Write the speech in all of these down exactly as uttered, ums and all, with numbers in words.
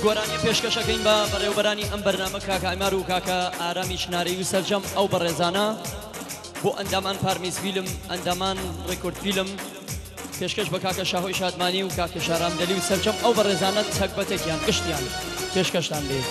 گۆرانی پێشکەشەکەین بە بەڕێوەبەرانی ئەم بەرنامە کاکە ئایمار و کاکە ئارامی شنارەی و سەرجەم ئەو بەڕێزانە بۆ ئەندامان پارمیز فیلم ئەندامان ڕێکۆرد فیلم پێشکەش بە کاکە شاهۆی شادمانی و کاکە شارام دەلی و سەرجەم ئەو بەڕێزانە چەکبەتێکیان گشتیان پێشکەشتان بێ.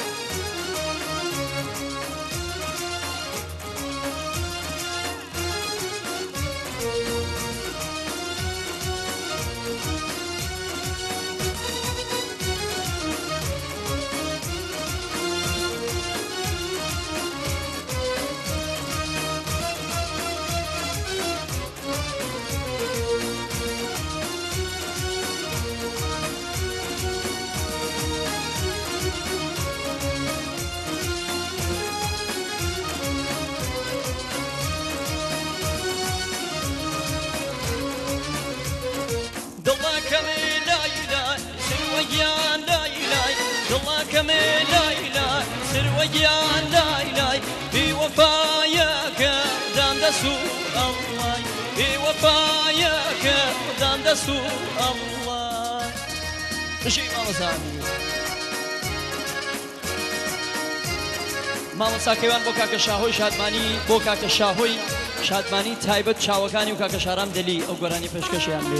مامۆستاکەیوان بۆ کاکە شاهۆی شادمانی بۆ کاکە شاهۆی شادمانی تایبەت چاوەکانی و کاکە شارام دەلی ئەو گۆرانی پێشکەشیان بێ.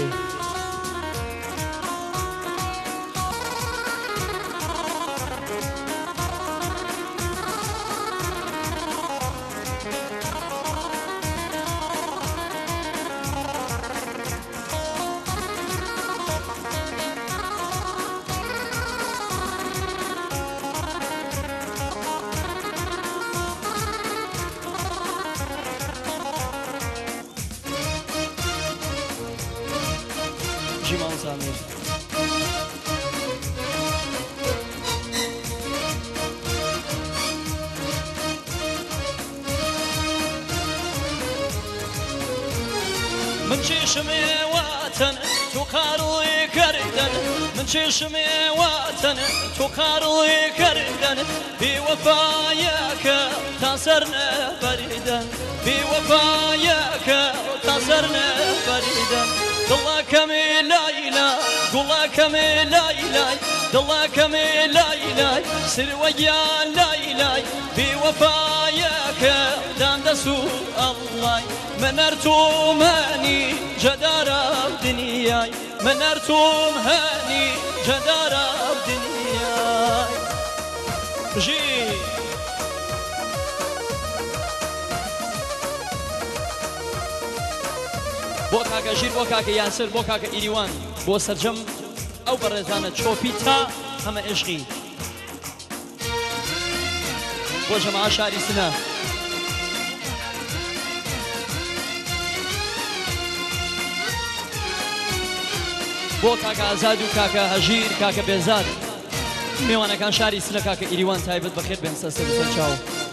من چشمه وطن تو کاروی کردن من چشمه وطن تو کاروی کردن بی وفایه که تا سر نبریدن بی وفایه که تا سر نبریدن دلا کمی لایلا گلا کمی لایلا دلا کمی لایلا سر ویان لایلا بی وفایه که دند سو الله من ارتوم هاني جدارة بدنياي من ارتوم هاني جدارة بدنياي جي بۆ کاکە ژیر بۆ کاکە یاسر بۆ کاکە ئیریوان بۆ سەرجەم ئەو بەڕێزانە چۆپی تا هەمە عێشقی بۆ جەماعە شاری سنە بۆ کاکە ئازاد و کاکە هەژیر کاکە بێزاد میوانەکان شاری سنە کاکە ئیریوان تایبەت بەخێر بێن سەر سەر چاو.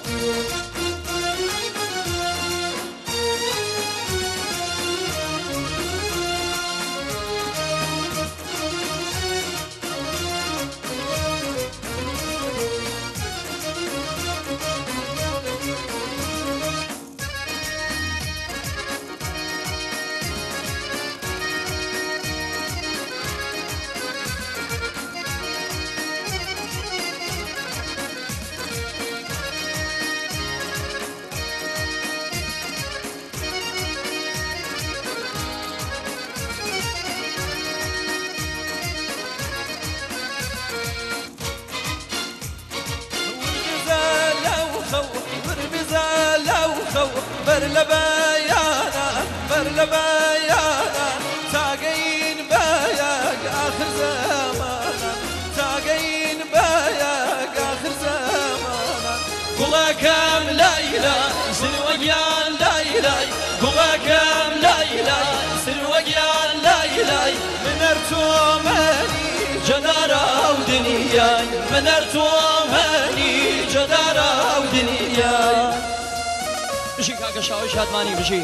برلبيانا برلبيانا تاقين باياك آخر زمانا تاقين باياك آخر زمانا قولا كم ليلى سر وقيان ليلى قولا كم ليلى سر وقيان ليلى من ارتوماني جدارة ودنياي من ارتوماني جدارة ودنياي بژی کاکە شاهۆی شادمانی بژی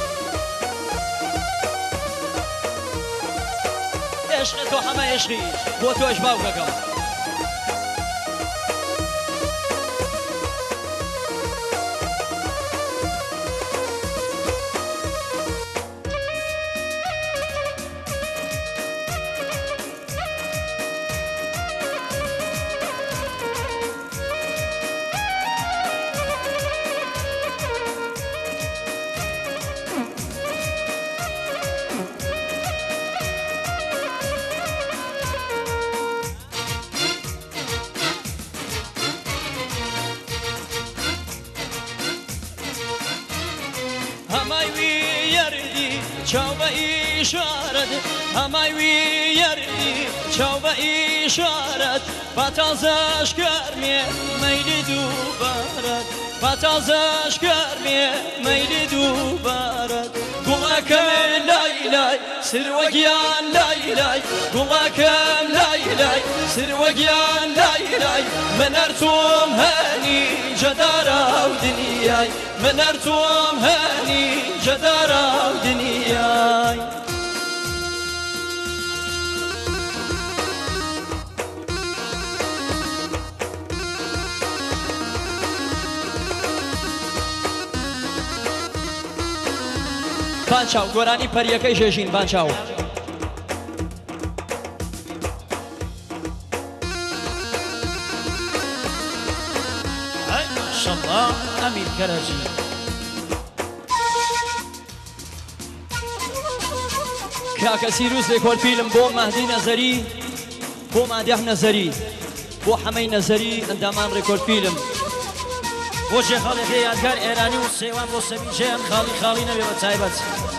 عێشقی تۆ هەمە عێشقی بۆ تۆش باوکەکەم چاو بە ئیشارەت هەمای وی یەردی چاو بە ئیشارەت بەتازەش گەرمێ مەیلی دووبارەت بەتازەش گەرمێ مەیلی دووبارەت گوڵەکەم لای لای سروەگیان لای لای گوڵەکەم لای لای سروەگیان لای لای من هەر تۆم هەنی جەدارە و دنیای من هەر تۆم هەنی جەدارە و دنیای بانچاو گۆرانی پەریەکەی ژێژین بانچاو ماشەڵڵا ئەمیر کەرەجی کاکە سیروس لێکۆڵفیلم بۆ مەهدی نەزەری بۆ مادیح نەزەری بۆ حەمەی نەزەری ئەندامان ڕێکۆڵفیلم بۆ جێخەڵێکی یادگار ئێرانی و سێوان بۆ سەمیجیان خاڵی خاڵی نەبێ بە تایبەت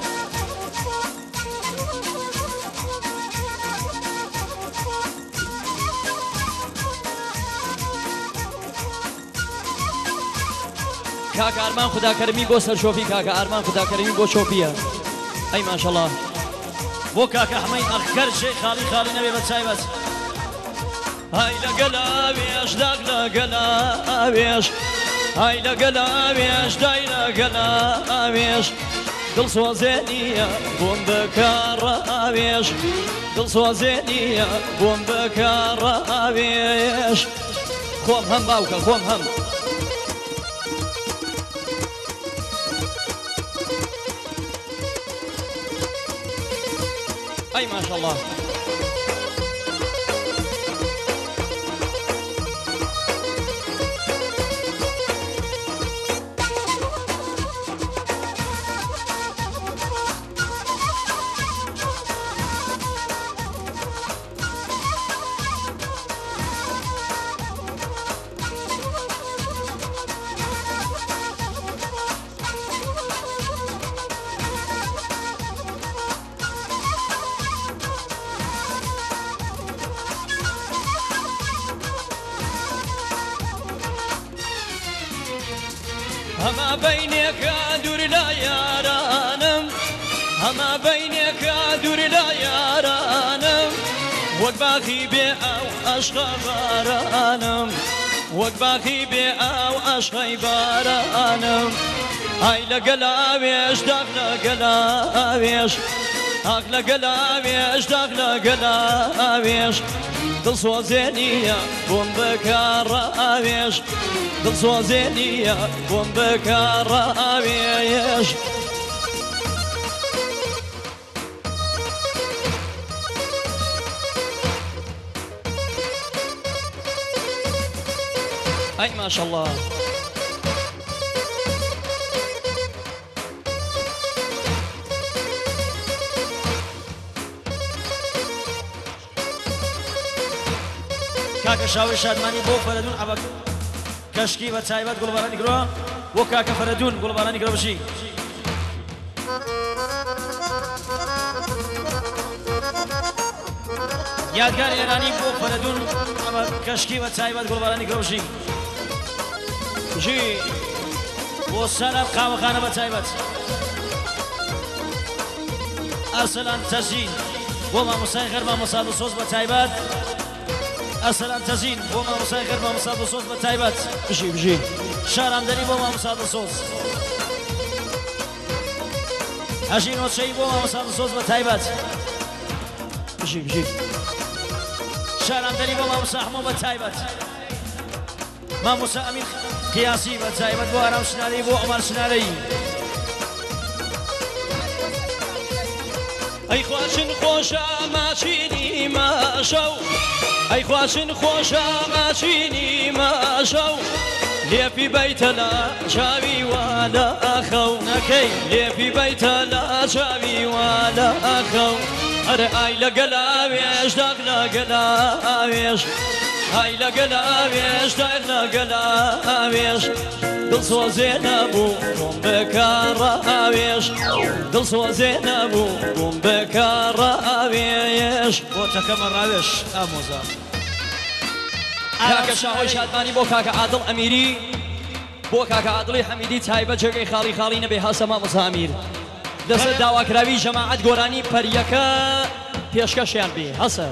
کاکە ئارمان خوداکەرمی بۆ سەرشۆفی کاکە ئارمان خوداکەرمی بۆ چۆپیە ئەی ماشەڵڵا بۆ کاکە حەمەی ئەخگەر ژێ خاڵی خاڵی نەبێ بە تایبەت های لەگەلاوێش داگ لەگەلاوێش های لەگەلاوێش دای لەگەلاوێش دڵسۆزێنیە بۆم بکەڕاوێش دڵسۆزێنیە بۆم بکەڕاوێش خۆم هەم باوکە خۆم هەم ئەی ماشەڵڵا هەما بەینێکە دوور لە یارانم هەما بەینێکە دوور لە یارانم وەک باخی بێ ئەو عەشقە بارانم وەک باخی بێ ئەو عەشقەی بارانم ئای لەگەلاوێش داغ لەگەلاوێش ئاغ لەگەلاوێش داغ لەگەلاوێش دڵسۆزێنیە بۆم بکەڕاوێش دڵسۆزێنیە بۆم بکەڕاوێش ئەی ماشەڵڵا کاکە شاوی شادمانی بۆ فەرەدون عەبەک کەشکی بە تایبەت گوڵبارانی گرۆ بۆ کاکە فەرەدون گوڵبارانی گرۆ بشی یادگار ئێرانی بۆ فەرەدون ئەمە کەشکی بە تایبەت گوڵبارانی گرۆ بشی بژی بۆ سەلام قاوەخانە بە تایبەت ئەرسەلان تەزین بۆ مامۆستای غەر مامۆستا دڵسۆز بە تایبەت ئەرسەلان تەزین بۆ مامۆستای غەر مامۆستا دڵسۆز بە تایبەت بژی بژی شارامدەری بۆ مامۆستا دڵسۆز هەژین ئۆچەی بۆ مامۆستا دڵسۆز بە تایبەت بژی بژی شارامدەری بۆ مامۆستا هەموو بە تایبەت مامۆستا ئەمین قیاسی بە تایبەت بۆ ئارام شنارەی بۆ ئەمار شنارەی ئەی خواشن خۆشە ماچینی ماشەو ئەی خواشن خۆشە ماچینی ماشەو لێپی بەیتە لە چاوی وا لە ئەخەو نەکەی لێپی بەیتە لە چاوی وا لە ئەخەو ئەرە ئای لەگەلاوێش داغ لەگەلاوێش هاي لقلاويش داير لقلاويش دل سو زينبو بوم بكراويش دل سو زينبو بوم بكراويش بۆ تەکەمە ڕاوێش ئامۆزا کاکە شاهۆی شادمانی بۆ کاکە عادڵ ئەمیری بۆ کاکە عادڵی حەمیدی تایبەت جێگەی خاڵی خاڵی نەبێ هاسە مامۆستا ئەمیر دەسەر داواکراوی ژەماعەت گۆرانی پەریەکە پێشکەشیان بێ هەسە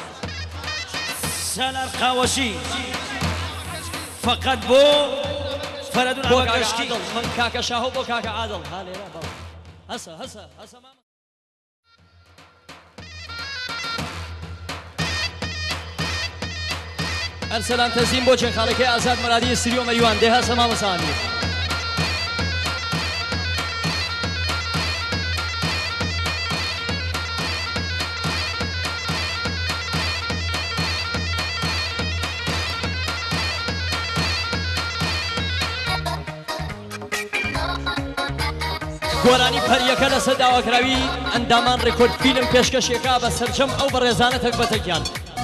سالار قاوەشی فقط بۆ فەرەدون بۆ کاکە ئاوەگەشتی عادڵ من کاکە شاهۆ بۆ کاکە عادڵ ها لێرە بەڵێ هەسە هەسە هەسە مامۆ ئەرسەلان تەزیم بۆ جێخاڵەکەی ئازاد مەرادی سریۆ مەریوان دێ هەسە مامۆستا ئەمیر گۆرانی پەریەکە لەسەر داواکراوی ئەندامان ڕێکۆرد فیلم پێشکەشێکا بە سەرجەم ئەو بەڕێزانە تەک بەتەکیان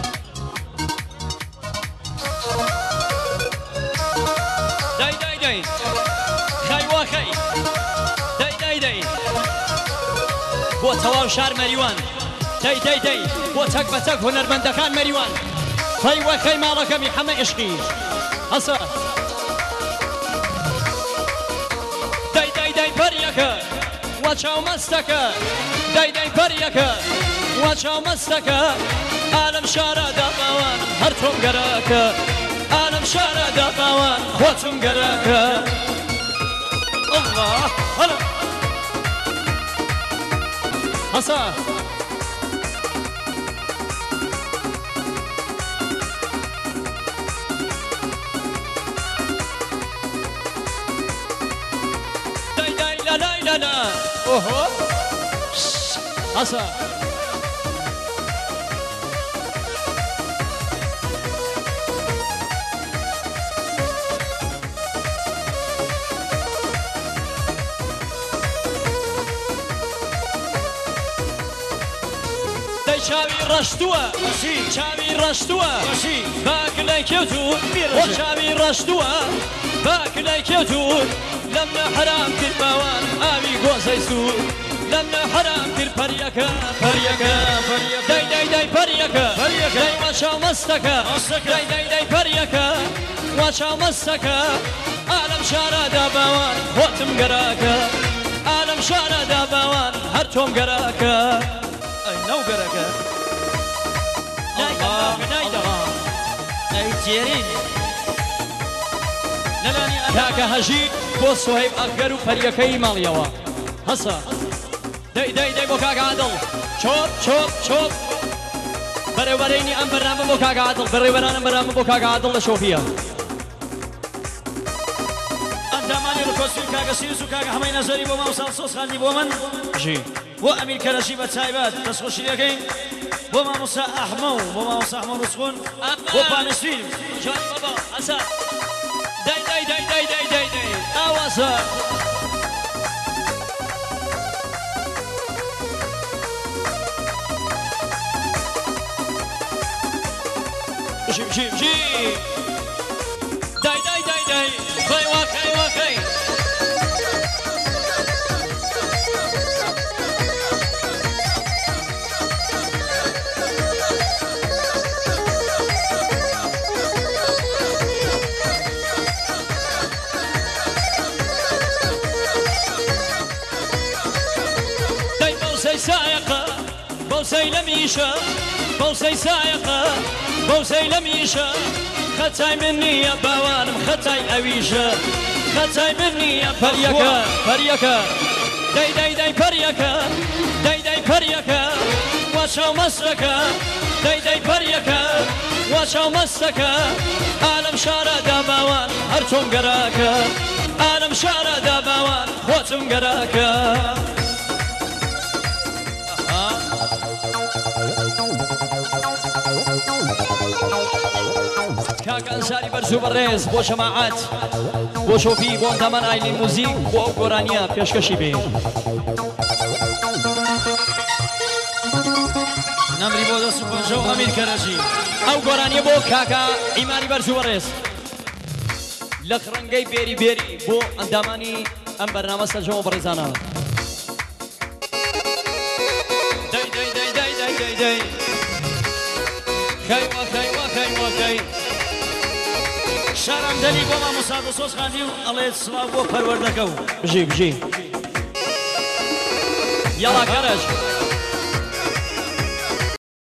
دای دای دای خەی وا خەی دای دای دای بۆ تەواو شار مەریوان دای دای دای بۆ تەک بەتەک هونەرمەندەکان مەریوان خەی وا خەی ماڵەکەمی حەمە عشقی هەسە دای دای دای پەریەکە وا چاو مەستەکە دای دای پەریەکە وا چاو مەستەکە ئالەم شارە داپاوان هەر تۆم گەرەکە ئالەم شارە داپاوان خۆچم گەرەکە ئەڵڵا هەڵە هەسە دای دای لا لای لا لا ئۆهۆ هەسە دەی چاوی ڕەشتووە چاوی ڕەشتووە باکلای کێوتون بۆ چاوی ڕەشتووە باکلای کێوتون لەم نە حرام کرد باوان ئاوی گۆزەی سوور لەم نە حرام کرد پەریەکە پەریەکە دەی دەی دەی پەریەکە دەی وا چاو مەستەکە دەی دەی دەی پەریەکە وا چاو مەستەکە ئالەم شارەدا باوان خۆتم گەراکە ئالەم شارەدا باوان هەر تۆم گەراکە ئەی نەو گەرەکە ئەی جێرین کاکە هەژی بۆ سۆهیب ئەفگەر و پەریەکەی ماڵیەوە هەسە دەی دەی دەی بۆ کاکە عادڵ چۆپ چۆپ چۆپ بەڕێوەرینی ئەم بەرنامە بۆ کاکە عادڵ بەڕێوەرانم بەرنامە بۆ کاکە عادڵ لە شۆفیە ئەندامانی ڕکۆسوی کاکە سیرس و کاکە هەمەی نەزەری بۆ مامۆستا سۆس خاندی بۆ من ژی بۆ ئەمیر کەرەشی بە تایبەت دەستخۆشی دەکەین بۆ مامۆستا ئەحمە و بۆ مامۆستا ئەحمە ڕوسخۆن بۆ پانەسویر جوانی بابا هەسە دەی دەی دەی دەی دەی دەی دەی ئاوازە بژی بژی بژی دەی دەی دەی دەی خەی وا خەی وا خەی سايقة بوسي لميشة بوسي سايقة بوسي لميشة ختاي مني يا باوانم ختاي أويشة ختاي مني يا فريكة فريكة داي داي داي فريكة داي داي فريكة واشو مسركة داي داي فريكة واشو مسركة عالم شارع داباوان هرتم قراكة عالم شارع داباوان خوتم قراكة کاک ئەنساری بەرز و بەڕێز بۆ جەماعەت بۆ شۆفی بۆ ئەندامان ئایلی موزیک بۆ ئەو گۆرانیە پێشکەشی بێ نمری بۆ دەست و پەنجە و ئەمیر کەرەشی ئەو گۆرانیە بۆ کاکە ئیمانی بەرز و بەڕێز لە خڕەنگەی بێری بێری بۆ ئەندامانی ئەم بەرنامە سەرجەمە بەڕێزانە دەی دەی دەی دەی دەی دەی دەی خەیوە خەیوە خەیوە خەی شاران دەلی بۆ مامۆستا دەسۆز خاندی و ئەڵێ سڵاو بۆ پەروەردەکە و بژی بژی یاڵا کەرەش